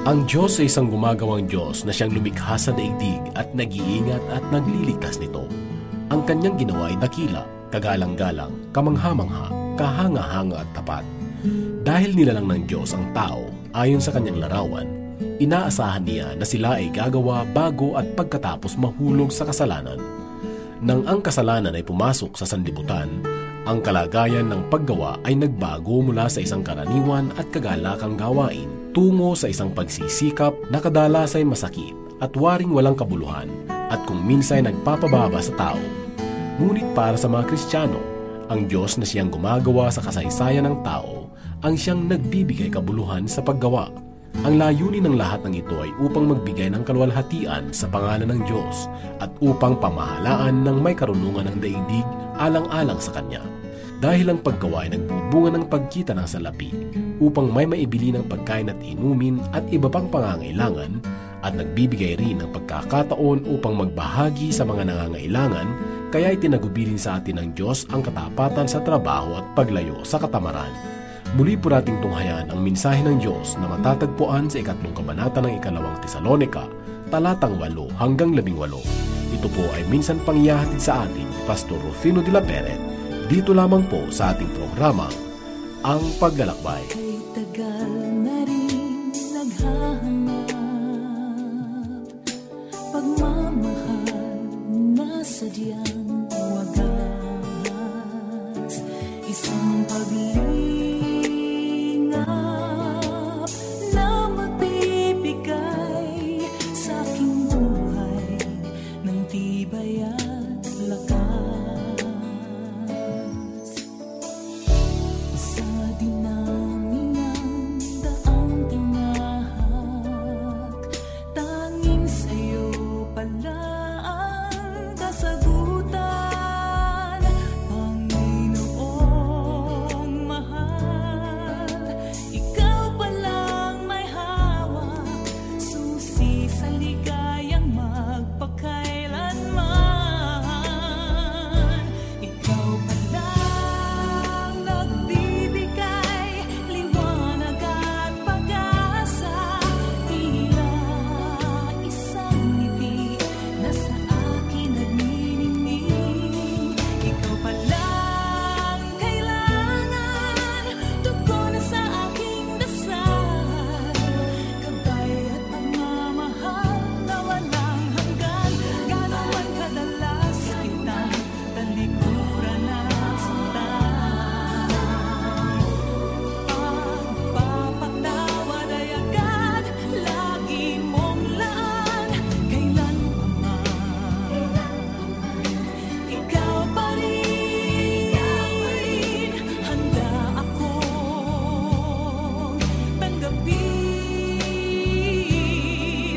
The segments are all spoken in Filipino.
Ang Diyos ay isang gumagawang Diyos na siyang lumikha sa daigdig at nag-iingat at nagliligtas nito. Ang kanyang ginawa ay dakila, kagalang-galang, kamangha-mangha, kahanga-hanga at tapat. Dahil nilalang ng Diyos ang tao ayon sa kanyang larawan, inaasahan niya na sila ay gagawa bago at pagkatapos mahulog sa kasalanan. Nang ang kasalanan ay pumasok sa sanlibutan, ang kalagayan ng paggawa ay nagbago mula sa isang karaniwan at kagalakang gawain tungo sa isang pagsisikap na kadalas ay masakit at waring walang kabuluhan at kung minsan ay nagpapababa sa tao. Ngunit para sa mga Kristiyano, ang Diyos na siyang gumagawa sa kasaysayan ng tao ang siyang nagbibigay kabuluhan sa paggawa. Ang layunin ng lahat ng ito ay upang magbigay ng kaluwalhatian sa pangalan ng Diyos at upang pamahalaan ng may karunungan ng daigdig alang-alang sa Kanya. Dahil ang paggawa ay nagbubunga ng pagkita ng salapi upang may maibili ng pagkain at inumin at iba pang pangangailangan at nagbibigay rin ng pagkakataon upang magbahagi sa mga nangangailangan, kaya itinagubilin sa atin ng Diyos ang katapatan sa trabaho at paglayo sa katamaran. Muli po nating tunghayan ang mensahe ng Diyos na matatagpuan sa 3 kabanata ng 2 Tesalonika, talatang 8 hanggang 18. Ito po ay minsan pangyahatid sa atin ni Pastor Rufino de la Peret, dito lamang po sa ating programa, Ang Paglalakbay. Kay tagal na rin naghahanap, pagmamahal na sadyang wagas, isang paglingap na magbibigay sa aking buhay ng tibay at lakas. Sa dinaming ng daang tinahak, tanging sa'yo pala ang kasagutan, Panginoong mahal. Ikaw palang may hawak, susi sa ligayang magpakailanman. Ikaw palang nagbibigay liwanag at pag-asa, tila isang ngiti na sa akin nagniningning. Ikaw palang kailangan, tugon na sa aking dasal, gabay at pagmamahal na walang hanggan. Gano'n man kadalas kitang talikuran at sintan, pagpapatawad ay agad lagi mong laan, kailanman ikaw pa rin, handa akong tanggapin,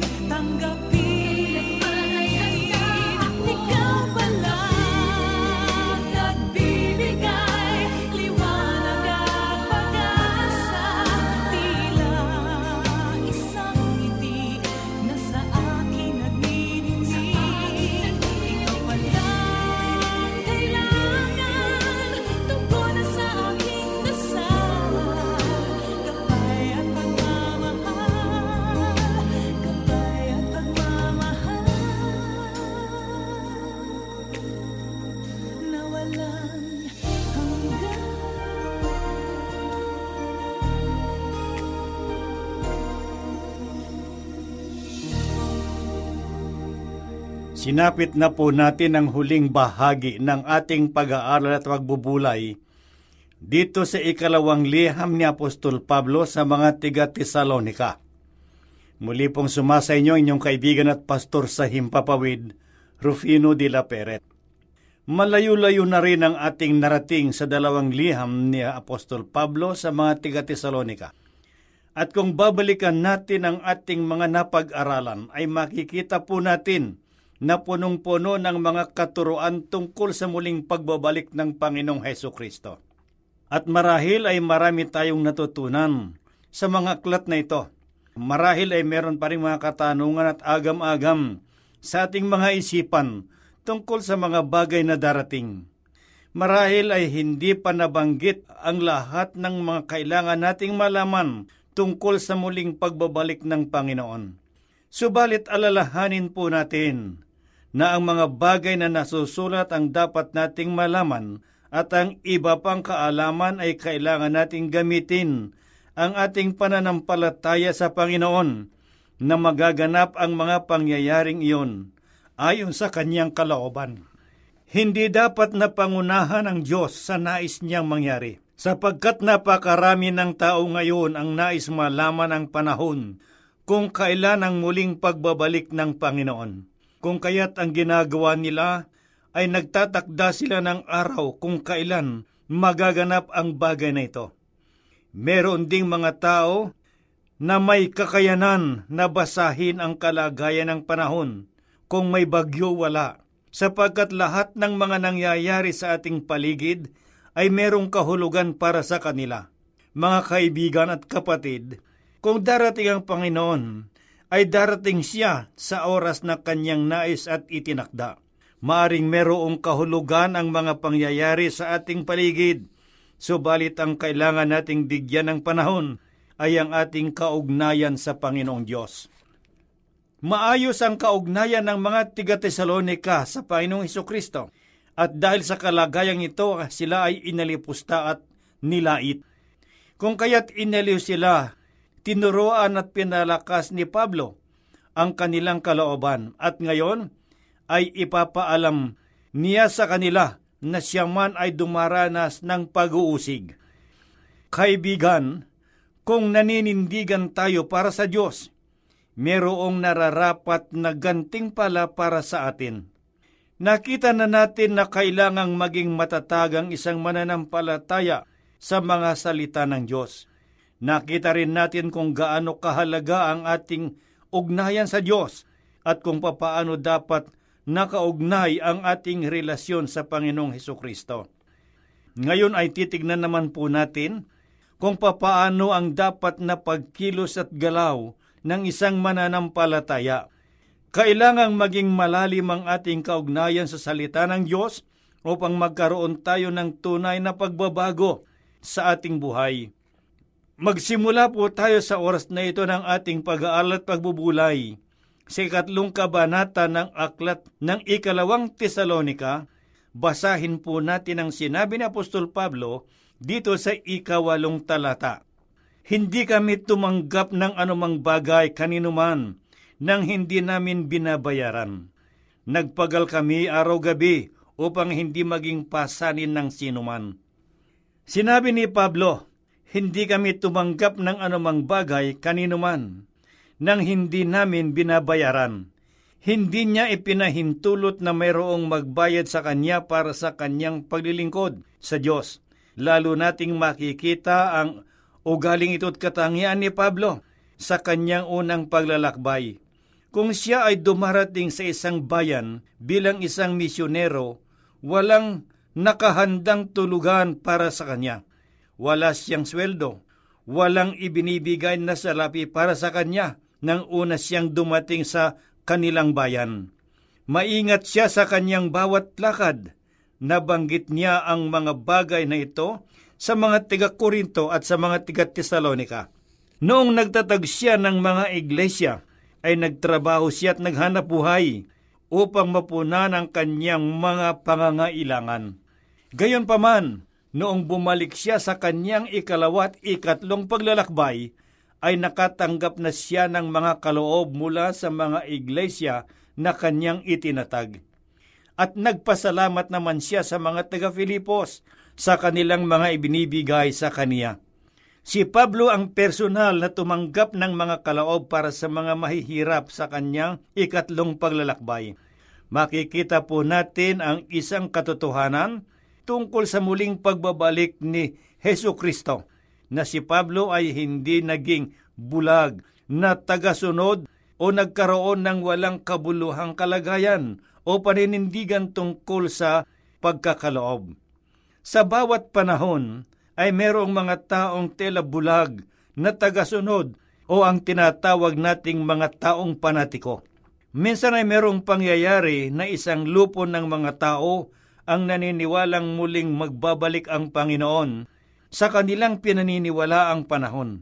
ikaw palang nagbibigay liwanag at pag-asa, tila isang ngiti na sa akin nagniningning. Ikaw palang kailangan, tugon na sa aking dasal, gabay at pagmamahal, gabay at pagmamahal na walang hanggan. Sinapit na po natin ang huling bahagi ng ating pag-aaral at pagbubulay dito sa 2 liham ni Apostol Pablo sa mga tiga-Tesalonika. Muli pong sumasa inyo inyong kaibigan at pastor sa Himpapawid, Rufino de la Peret. Malayo-layo na rin ang ating narating sa 2 liham ni Apostol Pablo sa mga tiga-Tesalonika. At kung babalikan natin ang ating mga napag-aralan, ay makikita po natin na punong-puno ng mga katuruan tungkol sa muling pagbabalik ng Panginoong Hesukristo. At marahil ay marami tayong natutunan sa mga aklat na ito. Marahil ay meron pa rin mga katanungan at agam-agam sa ating mga isipan tungkol sa mga bagay na darating. Marahil ay hindi pa nabanggit ang lahat ng mga kailangan nating malaman tungkol sa muling pagbabalik ng Panginoon. Subalit alalahanin po natin na ang mga bagay na nasusulat ang dapat nating malaman at ang iba pang kaalaman ay kailangan nating gamitin ang ating pananampalataya sa Panginoon na magaganap ang mga pangyayaring iyon ayon sa kanyang kalooban. Hindi dapat na pangunahan ng Diyos sa nais niyang mangyari, sapagkat napakarami ng tao ngayon ang nais malaman ang panahon kung kailan ang muling pagbabalik ng Panginoon. Kung kaya't ang ginagawa nila ay nagtatakda sila ng araw kung kailan magaganap ang bagay na ito. Meron ding mga tao na may kakayanan na basahin ang kalagayan ng panahon kung may bagyo wala, sapagkat lahat ng mga nangyayari sa ating paligid ay merong kahulugan para sa kanila. Mga kaibigan at kapatid, kung darating ang Panginoon, ay darating siya sa oras na kanyang nais at itinakda. Maaring merong kahulugan ang mga pangyayari sa ating paligid, subalit ang kailangan nating bigyan ng panahon ay ang ating kaugnayan sa Panginoong Diyos. Maayos ang kaugnayan ng mga tiga-Tesalonika sa Panginoong Hesukristo, at dahil sa kalagayang ito, sila ay inalipusta at nilait. Kung kaya't inaliw sila, tinuruan at pinalakas ni Pablo ang kanilang kalooban, at ngayon ay ipapaalam niya sa kanila na siya man ay dumaranas ng pag-uusig. Kaibigan, kung naninindigan tayo para sa Diyos, merong nararapat na gantimpala para sa atin. Nakita na natin na kailangang maging matatag ang isang mananampalataya sa mga salita ng Diyos. Nakita rin natin kung gaano kahalaga ang ating ugnayan sa Diyos at kung papaano dapat nakaugnay ang ating relasyon sa Panginoong Hesukristo. Ngayon ay titignan naman po natin kung papaano ang dapat na pagkilos at galaw ng isang mananampalataya. Kailangang maging malalim ang ating kaugnayan sa salita ng Diyos upang magkaroon tayo ng tunay na pagbabago sa ating buhay. Magsimula po tayo sa oras na ito ng ating pag-aaral at pagbubulay sa 3 kabanata ng aklat ng 2 Tesalonika. Basahin po natin ang sinabi ni Apostol Pablo dito sa 8 talata. Hindi kami tumanggap ng anumang bagay kaninuman nang hindi namin binabayaran. Nagpagal kami araw-gabi upang hindi maging pasanin ng sinuman. Sinabi ni Pablo, hindi kami tumanggap ng anumang bagay kaninuman nang hindi namin binabayaran. Hindi niya ipinahintulot na mayroong magbayad sa kanya para sa kanyang paglilingkod sa Diyos. Lalo nating makikita ang ugaling ito't katangian ni Pablo sa kanyang unang paglalakbay. Kung siya ay dumarating sa isang bayan bilang isang misyonero, walang nakahandang tulugan para sa kanya. Wala siyang sweldo, walang ibinibigay na salapi para sa kanya nang una siyang dumating sa kanilang bayan. Maingat siya sa kanyang bawat lakad. Nabanggit niya ang mga bagay na ito sa mga tiga-Korinto at sa mga tiga-Tesalonika. Noong nagtatag siya ng mga iglesia, ay nagtrabaho siya at naghanap buhay upang mapunan ang kanyang mga pangangailangan. Gayunpaman, noong bumalik siya sa kanyang 2 at 3 paglalakbay, ay nakatanggap na siya ng mga kaloob mula sa mga iglesia na kanyang itinatag. At nagpasalamat naman siya sa mga taga-Filipos sa kanilang mga ibinibigay sa kaniya. Si Pablo ang personal na tumanggap ng mga kaloob para sa mga mahihirap sa kanyang 3 paglalakbay. Makikita po natin ang isang katotohanan tungkol sa muling pagbabalik ni Hesukristo, na si Pablo ay hindi naging bulag na tagasunod o nagkaroon ng walang kabuluhang kalagayan o paninindigan tungkol sa pagkakaloob. Sa bawat panahon ay merong mga taong tela bulag na tagasunod o ang tinatawag nating mga taong panatiko. Minsan ay merong pangyayari na isang lupon ng mga tao ang naniniwalang muling magbabalik ang Panginoon sa kanilang pinaniniwala ang panahon.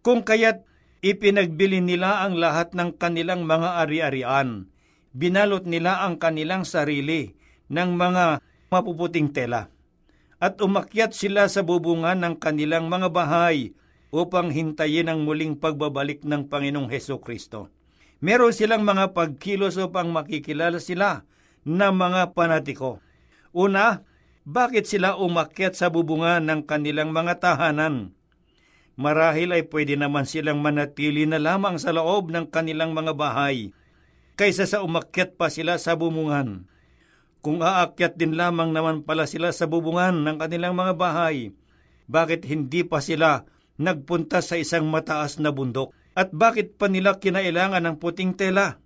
Kung kaya't ipinagbili nila ang lahat ng kanilang mga ari-arian, binalot nila ang kanilang sarili ng mga mapuputing tela, at umakyat sila sa bubungan ng kanilang mga bahay upang hintayin ang muling pagbabalik ng Panginoong Hesukristo. Meron silang mga pagkilos upang makikilala sila na mga panatiko. Una, bakit sila umakyat sa bubungan ng kanilang mga tahanan? Marahil ay pwede naman silang manatili na lamang sa loob ng kanilang mga bahay, kaysa sa umakyat pa sila sa bubungan. Kung aakyat din lamang naman pala sila sa bubungan ng kanilang mga bahay, bakit hindi pa sila nagpunta sa isang mataas na bundok? At bakit pa nila kinailangan ng puting tela?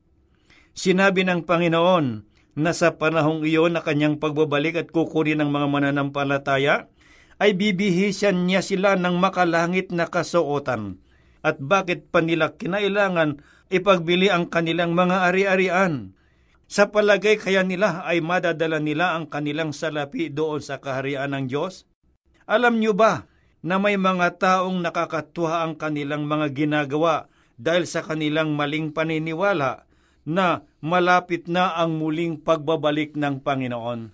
Sinabi ng Panginoon na sa panahong iyon na kanyang pagbabalik at kukunin ng mga mananampalataya, ay bibihisan niya sila ng makalangit na kasuotan. At bakit pa nila kinailangan ipagbili ang kanilang mga ari-arian? Sa palagay kaya nila ay madadala nila ang kanilang salapi doon sa kaharian ng Diyos? Alam niyo ba na may mga taong nakakatuwa ang kanilang mga ginagawa dahil sa kanilang maling paniniwala na malapit na ang muling pagbabalik ng Panginoon?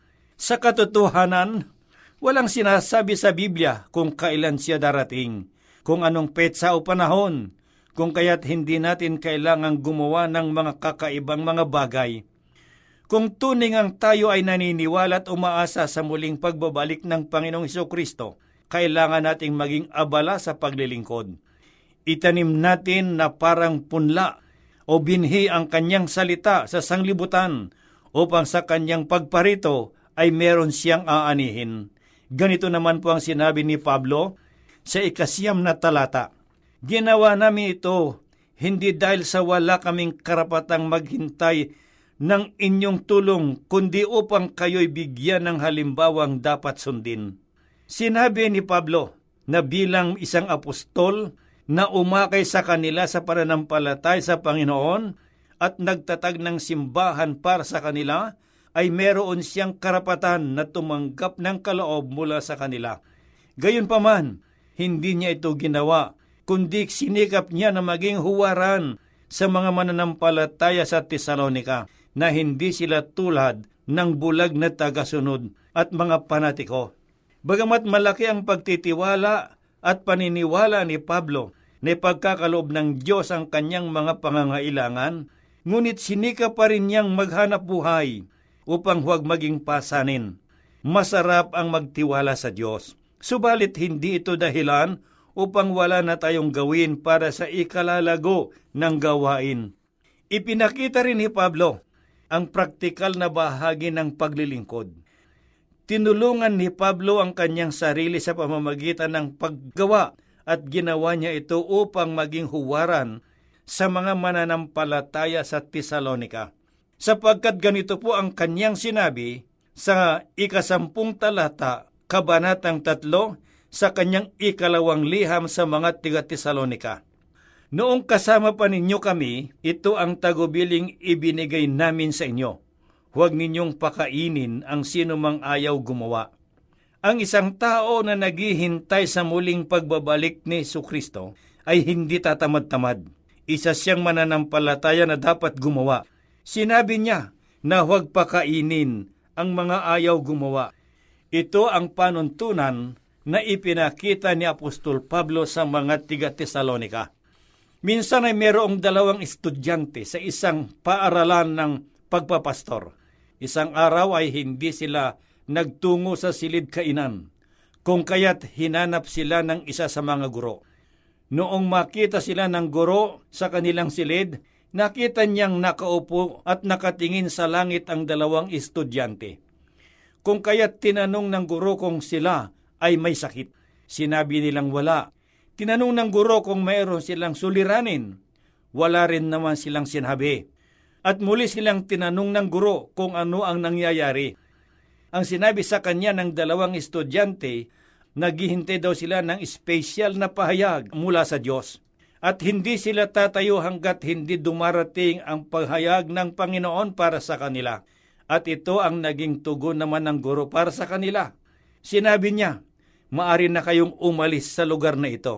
Sa katotohanan, walang sinasabi sa Biblia kung kailan siya darating, kung anong petsa o panahon, kung kaya't hindi natin kailangang gumawa ng mga kakaibang mga bagay. Kung tuning ang tayo ay naniniwala at umaasa sa muling pagbabalik ng Panginoong Hesukristo, kailangan nating maging abala sa paglilingkod. Itanim natin na parang punla o binhi ang kanyang salita sa sanglibutan upang sa kanyang pagparito ay meron siyang aanihin. Ganito naman po ang sinabi ni Pablo sa 9 na talata. Ginawa namin ito hindi dahil sa wala kaming karapatang maghintay ng inyong tulong, kundi upang kayo'y bigyan ng halimbawang dapat sundin. Sinabi ni Pablo na bilang isang apostol na umakay sa kanila sa pananampalataya sa Panginoon at nagtatag ng simbahan para sa kanila, ay meron siyang karapatan na tumanggap ng kaloob mula sa kanila. Gayunpaman, hindi niya ito ginawa, kundi sinikap niya na maging huwaran sa mga mananampalataya sa Tesalonika na hindi sila tulad ng bulag na tagasunod at mga panatiko. Bagamat malaki ang pagtitiwala at paniniwala ni Pablo na ipagkakaloob ng Diyos ang kanyang mga pangangailangan, ngunit sinikap pa rin niyang maghanap buhay upang huwag maging pasanin. Masarap ang magtiwala sa Diyos, subalit hindi ito dahilan upang wala na tayong gawin para sa ikalalago ng gawain. Ipinakita rin ni Pablo ang praktikal na bahagi ng paglilingkod. Tinulungan ni Pablo ang kanyang sarili sa pamamagitan ng paggawa at ginawa niya ito upang maging huwaran sa mga mananampalataya sa Tesalonika. Sapagkat ganito po ang kanyang sinabi sa 10 talata, kabanatang 3, sa kanyang 2 liham sa mga tiga-Tesalonika. Noong kasama pa ninyo kami, ito ang tagubiling ibinigay namin sa inyo. Huwag ninyong pakainin ang sino mang ayaw gumawa. Ang isang tao na naghihintay sa muling pagbabalik ni Jesucristo ay hindi tatamad-tamad. Isa siyang mananampalataya na dapat gumawa. Sinabi niya na huwag pakainin ang mga ayaw gumawa. Ito ang panuntunan na ipinakita ni Apostol Pablo sa mga tiga-Tesalonika. Minsan ay mayroong 2 estudyante sa isang paaralan ng pagpapastor. Isang araw ay hindi sila nagtungo sa silid kainan, kung kaya't hinanap sila ng isa sa mga guro. Noong makita sila ng guro sa kanilang silid, nakita niyang nakaupo at nakatingin sa langit ang 2 estudyante. Kung kaya't tinanong ng guro kung sila ay may sakit. Sinabi nilang wala. Tinanong ng guro kung mayroon silang suliranin. Wala rin naman silang sinabi. At muli silang tinanong ng guro kung ano ang nangyayari. Ang sinabi sa kanya ng 2 estudyante, naghihintay daw sila ng espesyal na pahayag mula sa Diyos. At hindi sila tatayo hanggat hindi dumarating ang paghayag ng Panginoon para sa kanila. At ito ang naging tugon naman ng guro para sa kanila. Sinabi niya, maari na kayong umalis sa lugar na ito,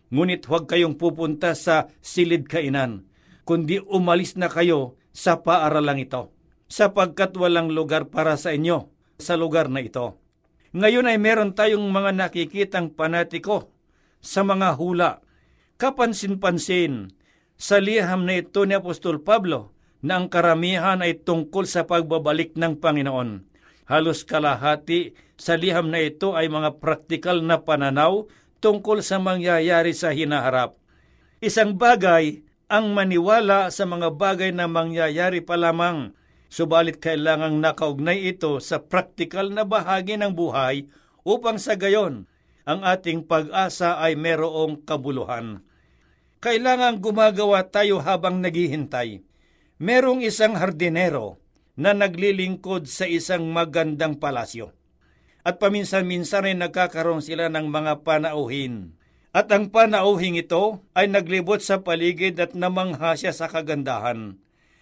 Ngunit huwag kayong pupunta sa silid kainan, kundi umalis na kayo sa paaralang ito, sapagkat walang lugar para sa inyo sa lugar na ito. Ngayon ay meron tayong mga nakikitang panatiko sa mga hula. Kapansin-pansin sa liham na ito ni Apostol Pablo na ang karamihan ay tungkol sa pagbabalik ng Panginoon. Halos kalahati sa liham na ito ay mga praktikal na pananaw tungkol sa mangyayari sa hinaharap. Isang bagay ang maniwala sa mga bagay na mangyayari pa lamang, subalit kailangang nakaugnay ito sa praktikal na bahagi ng buhay upang sa gayon ang ating pag-asa ay merong kabuluhan. Kailangang gumagawa tayo habang naghihintay. Merong isang hardinero na naglilingkod sa isang magandang palasyo. At paminsan-minsan ay nagkakaroon sila ng mga panauhin. At ang panauhing ito ay naglibot sa paligid at namangha siya sa kagandahan.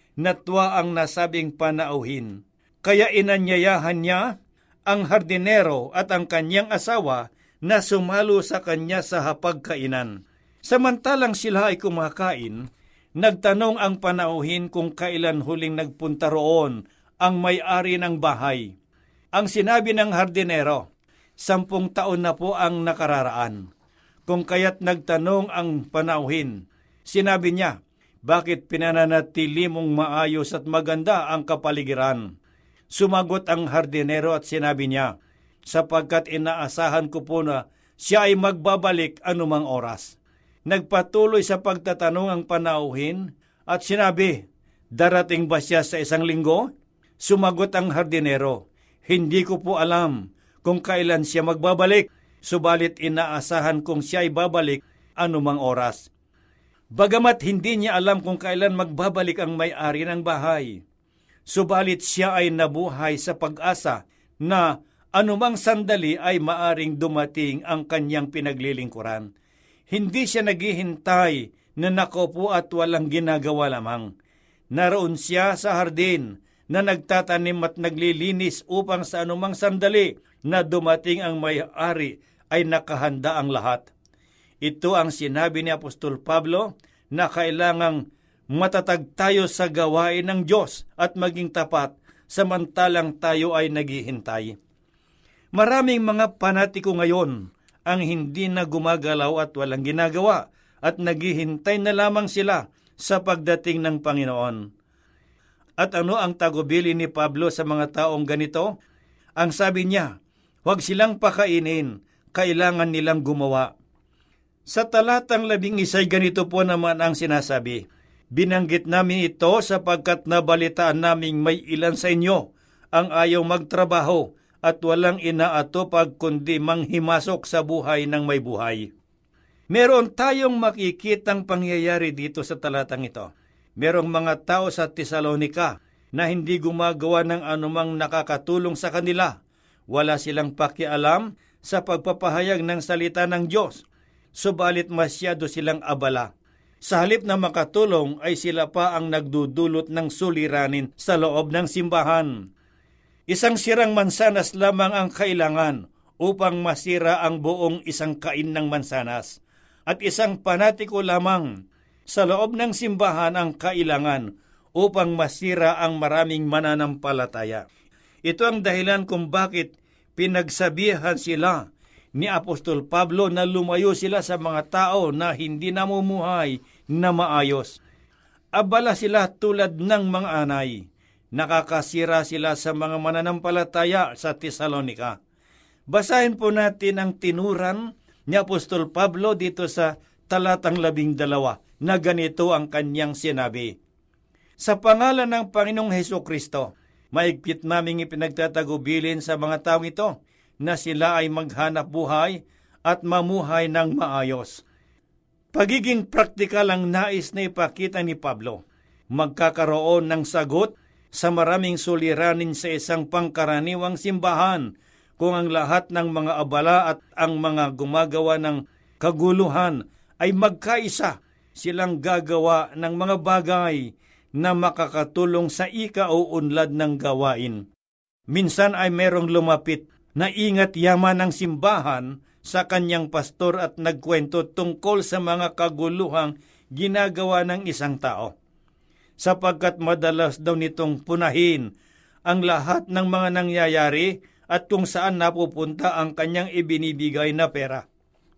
Natwa ang nasabing panauhin. Kaya inanyayahan niya ang hardinero at ang kanyang asawa na sumalo sa kanya sa hapagkainan. Samantalang sila ay kumakain, nagtanong ang panauhin kung kailan huling nagpunta roon ang may-ari ng bahay. Ang sinabi ng hardinero, 10 taon na po ang nakararaan. Kung kaya't nagtanong ang panauhin, sinabi niya, bakit pinananatili mong maayos at maganda ang kapaligiran? Sumagot ang hardinero at sinabi niya, sapagkat inaasahan ko po na siya ay magbabalik anumang oras. Nagpatuloy sa pagtatanong ang panauhin at sinabi, darating ba siya sa 1 linggo? Sumagot ang hardinero, hindi ko po alam kung kailan siya magbabalik, subalit inaasahan kong siya ay babalik anumang oras. Bagamat hindi niya alam kung kailan magbabalik ang may-ari ng bahay, subalit siya ay nabuhay sa pag-asa na anumang sandali ay maaring dumating ang kanyang pinaglilingkuran. Hindi siya naghihintay na nakaupo at walang ginagawa lamang. Naroon siya sa hardin na nagtatanim at naglilinis upang sa anumang sandali na dumating ang may-ari ay nakahanda ang lahat. Ito ang sinabi ni Apostol Pablo na kailangang matatag tayo sa gawain ng Diyos at maging tapat samantalang tayo ay naghihintay. Maraming mga panatiko ngayon ang hindi na gumagalaw at walang ginagawa at naghihintay na lamang sila sa pagdating ng Panginoon. At ano ang tagubili ni Pablo sa mga taong ganito? Ang sabi niya, huwag silang pakainin, kailangan nilang gumawa. Sa talatang 11 ay ganito po naman ang sinasabi, binanggit namin ito sapagkat nabalitaan naming may ilan sa inyo ang ayaw magtrabaho at walang inaatupag kundi manghimasok sa buhay ng may buhay. Meron tayong makikitang pangyayari dito sa talatang ito. Merong mga tao sa Tesalonika na hindi gumagawa ng anumang nakakatulong sa kanila. Wala silang pakialam sa pagpapahayag ng salita ng Diyos, subalit masyado silang abala. Sa halip na makatulong ay sila pa ang nagdudulot ng suliranin sa loob ng simbahan. Isang sirang mansanas lamang ang kailangan upang masira ang buong isang kain ng mansanas. At isang panatiko lamang sa loob ng simbahan ang kailangan upang masira ang maraming mananampalataya. Ito ang dahilan kung bakit pinagsabihan sila ni Apostol Pablo na lumayo sila sa mga tao na hindi namumuhay na maayos. Abala sila tulad ng mga anay. Nakakasira sila sa mga mananampalataya sa Tesalonika. Basahin po natin ang tinuran ni Apostol Pablo dito sa talatang 12 na ganito ang kanyang sinabi. Sa pangalan ng Panginoong Hesukristo, maigpit naming ipinagtatagubilin sa mga taong ito na sila ay maghanap buhay at mamuhay ng maayos. Pagiging praktikal ang nais na ipakita ni Pablo. Magkakaroon ng sagot sa maraming suliranin sa isang pangkaraniwang simbahan kung ang lahat ng mga abala at ang mga gumagawa ng kaguluhan ay magkaisa. Silang gagawa ng mga bagay na makakatulong sa ika-uunlad ng gawain. Minsan ay merong lumapit na ingat yaman ng simbahan sa kanyang pastor at nagkwento tungkol sa mga kaguluhang ginagawa ng isang tao, sapagkat madalas daw nitong punahin ang lahat ng mga nangyayari at kung saan napupunta ang kanyang ibinibigay na pera.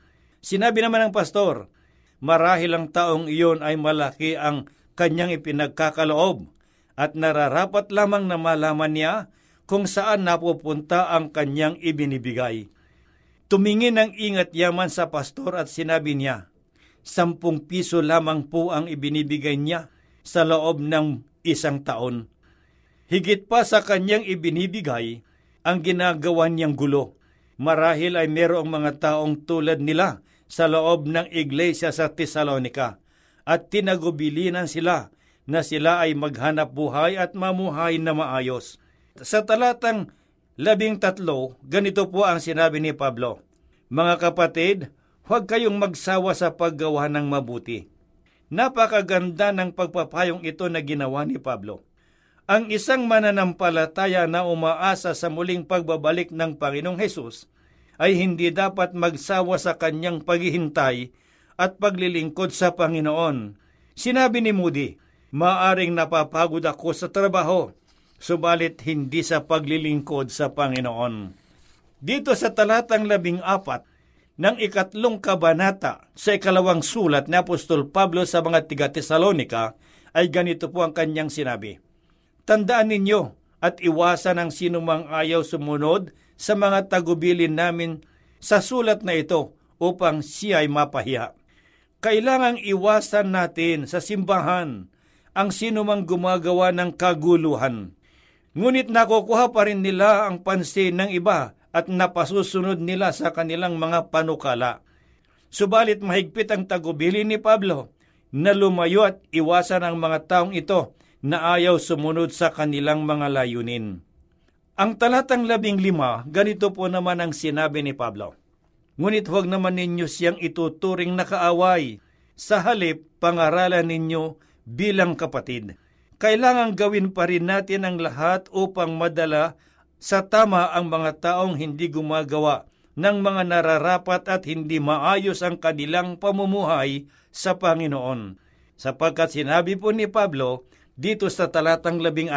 Sinabi naman ng pastor, marahil ang taong iyon ay malaki ang kanyang ipinagkakaloob at nararapat lamang na malaman niya kung saan napupunta ang kanyang ibinibigay. Tumingin ng ingat yaman sa pastor at sinabi niya, 10 piso lamang po ang ibinibigay niya sa loob ng 1 taon. Higit pa sa kanyang ibinibigay, ang ginagawa niyang gulo. Marahil ay mayroong mga taong tulad nila sa loob ng iglesia sa Tesalonica at tinagubilinan sila na sila ay maghanap buhay at mamuhay na maayos. Sa talatang 13, ganito po ang sinabi ni Pablo, mga kapatid, huwag kayong magsawa sa paggawa ng mabuti. Napakaganda ng pagpapayong ito na ginawa ni Pablo. Ang isang mananampalataya na umaasa sa muling pagbabalik ng Panginoong Hesus ay hindi dapat magsawa sa kanyang paghihintay at paglilingkod sa Panginoon. Sinabi ni Moody, maaring napapagod ako sa trabaho, subalit hindi sa paglilingkod sa Panginoon. Dito sa talatang 14 ng 2 kabanata sa 2 sulat ni Apostol Pablo sa mga tiga-Tesalonica ay ganito po ang kanyang sinabi, tandaan ninyo at iwasan ang sinumang ayaw sumunod sa mga tagubilin namin sa sulat na ito upang siya ay mapahiya. Kailangang iwasan natin sa simbahan ang sinumang gumagawa ng kaguluhan. Ngunit nakukuha pa rin nila ang pansin ng iba at napasusunod nila sa kanilang mga panukala. Subalit mahigpit ang tagubilin ni Pablo na lumayo at iwasan ang mga taong ito na ayaw sumunod sa kanilang mga layunin. Ang talatang 15, ganito po naman ang sinabi ni Pablo. Ngunit huwag naman ninyo siyang ituturing na kaaway. Sa halip, pangaralan ninyo bilang kapatid. Kailangang gawin pa rin natin ang lahat upang madala sa tama ang mga taong hindi gumagawa ng mga nararapat at hindi maayos ang kanilang pamumuhay sa Panginoon. Sapagkat sinabi po ni Pablo dito sa talatang 16,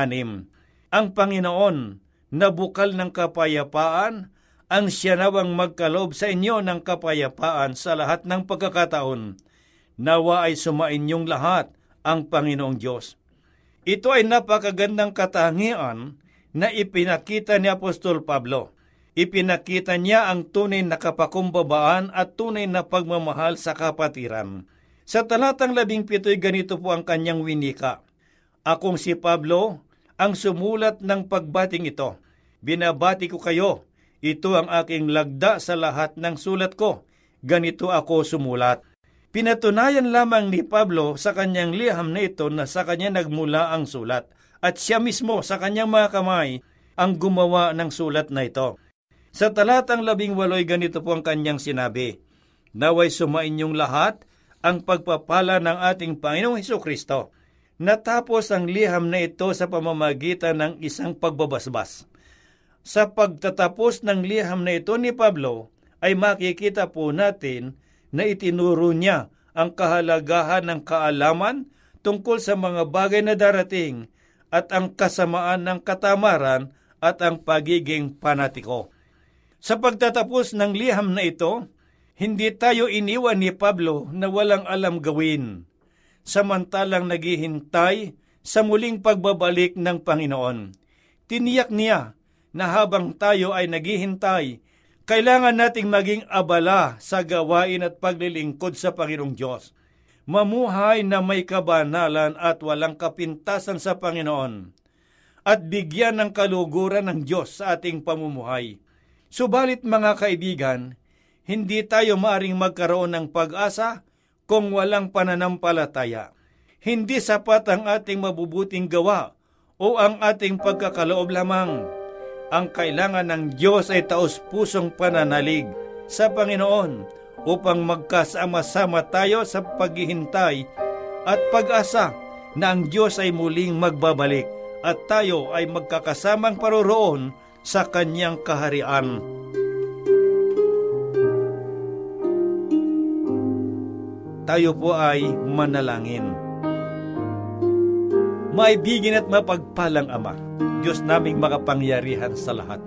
ang Panginoon na bukal ng kapayapaan ang siya nawang magkaloob sa inyo ng kapayapaan sa lahat ng pagkakataon. Nawa ay sumainyong lahat ang Panginoong Diyos. Ito ay napakagandang katangian na ipinakita ni Apostol Pablo. Ipinakita niya ang tunay na kapakumbabaan at tunay na pagmamahal sa kapatiran. Sa talatang 17, ganito po ang kanyang winika. Akong si Pablo, ang sumulat ng pagbating ito. Binabati ko kayo. Ito ang aking lagda sa lahat ng sulat ko. Ganito ako sumulat. Pinatunayan lamang ni Pablo sa kanyang liham na ito na sa kanya nagmula ang sulat at siya mismo sa kanyang mga kamay ang gumawa ng sulat na ito. Sa talatang 18, ganito po ang kanyang sinabi, naway sumainyong lahat ang pagpapala ng ating Panginoong Hesukristo. Natapos ang liham na ito sa pamamagitan ng isang pagbabasbas. Sa pagtatapos ng liham na ito ni Pablo, ay makikita po natin na itinuro niya ang kahalagahan ng kaalaman tungkol sa mga bagay na darating at ang kasamaan ng katamaran at ang pagiging panatiko. Sa pagtatapos ng liham na ito, hindi tayo iniwan ni Pablo na walang alam gawin, samantalang naghihintay sa muling pagbabalik ng Panginoon. Tiniyak niya na habang tayo ay naghihintay, kailangan nating maging abala sa gawain at paglilingkod sa Panginoong Diyos. Mamuhay na may kabanalan at walang kapintasan sa Panginoon. At bigyan ng kaluguran ng Diyos sa ating pamumuhay. Subalit mga kaibigan, hindi tayo maaring magkaroon ng pag-asa kung walang pananampalataya. Hindi sapat ang ating mabubuting gawa o ang ating pagkakaloob lamang. Ang kailangan ng Diyos ay taos-pusong pananalig sa Panginoon upang magkasama-sama tayo sa paghihintay at pag-asa na ang Diyos ay muling magbabalik at tayo ay magkakasamang paroroon sa Kanyang kaharian. tayo po ay manalangin. Maibigin at mapagpalang Ama, Diyos naming makapangyarihan sa lahat.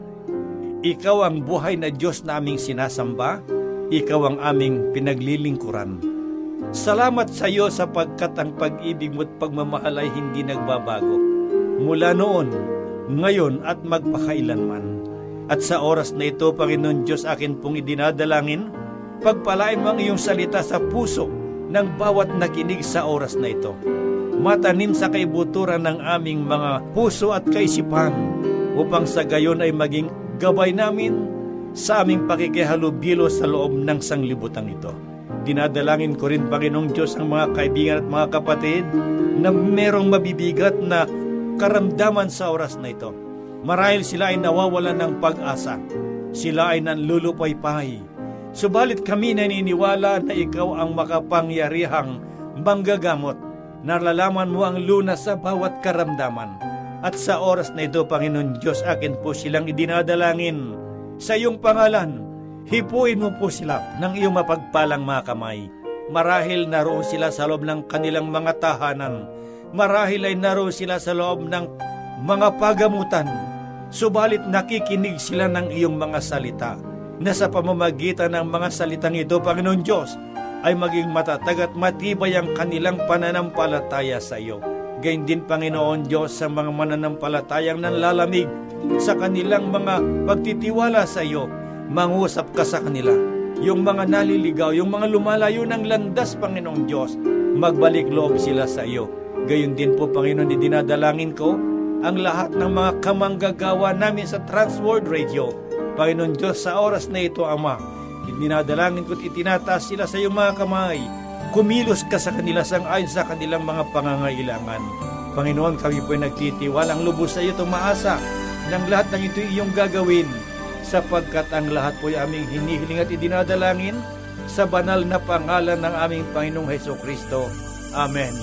Ikaw ang buhay na Diyos naming sinasamba, Ikaw ang aming pinaglilingkuran. Salamat sa iyo sapagkat ang pag-ibig mo at pagmamahal ay hindi nagbabago. Mula noon, ngayon at magpakailanman. At sa oras na ito, Panginoon Diyos, akin pong idinadalangin, pagpalain mo ang iyong salita sa puso ng bawat nakinig sa oras na ito. Matanim sa kaibuturan ng aming mga puso at kaisipan upang sa gayon ay maging gabay namin sa aming pakikihalubilo sa loob ng sanglibutang ito. Dinadalangin ko rin, Panginoong Diyos, ang mga kaibigan at mga kapatid na merong mabibigat na karamdaman sa oras na ito. Marahil sila ay nawawalan ng pag-asa. Sila ay nanlulupaypay. Subalit kami naniniwala na ikaw ang makapangyarihang manggagamot. Nalalaman mo ang lunas sa bawat karamdaman. At sa oras na ito, Panginoon Diyos, akin po silang idinadalangin. Sa iyong pangalan, hipuin mo po sila ng iyong mapagpalang mga kamay. Marahil naroon sila sa loob ng kanilang mga tahanan. Marahil ay naroon sila sa loob ng mga pagamutan. Subalit nakikinig sila ng iyong mga salita, na sa pamamagitan ng mga salitang ito, Panginoon Diyos, ay maging matatag at matibay ang kanilang pananampalataya sa iyo. Gayun din, Panginoon Diyos, sa mga mananampalatayang nanlalamig sa kanilang mga pagtitiwala sa iyo, mangusap ka sa kanila. Yung mga naliligaw, yung mga lumalayo ng landas, Panginoong Diyos, magbalik loob sila sa iyo. Gayun din po, Panginoon, dinadalangin ko ang lahat ng mga kamanggagawa namin sa Transworld Radio. Panginoon Diyos, sa oras na ito, Ama, dinadalangin ko at itinataas sila sa iyong mga kamay. Kumilos ka sa kanila sang-ayon sa kanilang mga pangangailangan. Panginoon, kami po ay nagtitiwalang lubos sa iyo, tumaasa ng lahat ng ito iyong gagawin, sapagkat ang lahat po ay aming hinihiling at idinadalangin sa banal na pangalan ng aming Panginoong Hesukristo. Amen.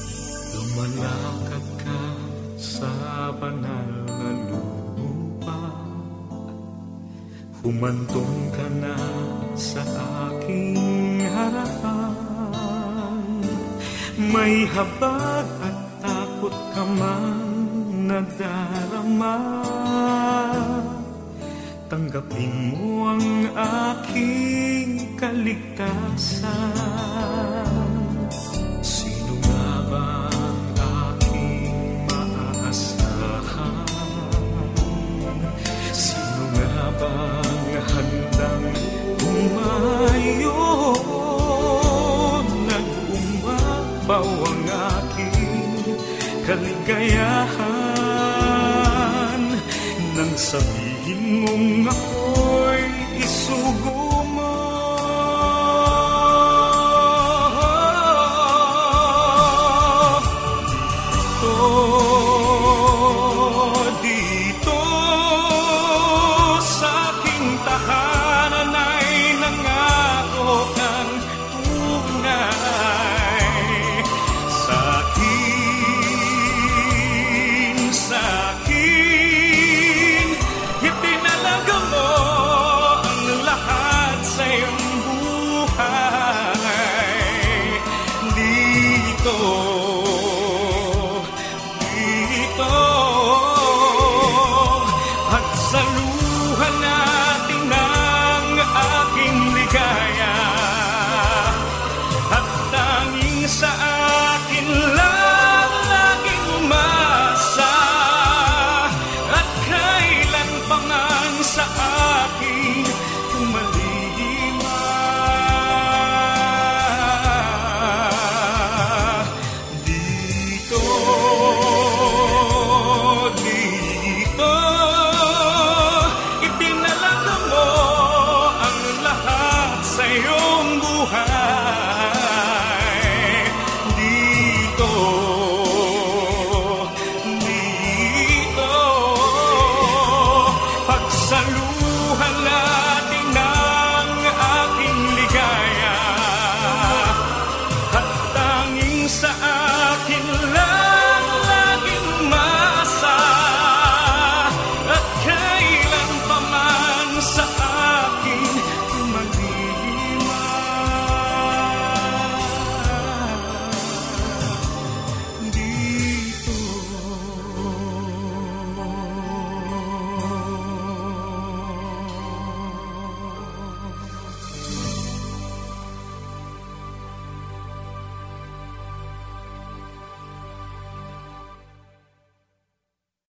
Lumalakad ka sa banal na lupa, humantong ka na sa aking harapan. May habag at takot ka man nadarama, tanggapin mo ang aking kaligtasan. Sino nga ba ang aking maaasahan? Sino nga ba ang handang umayo? Nag-umabaw ang aking kaligayahan nang sabihin mong ako'y isugo mo. Dito sa aking tahanan ay nangako kang tunay sa akin. Itinalaga mo ang lahat sa iyong buhay. Dito at sa lupa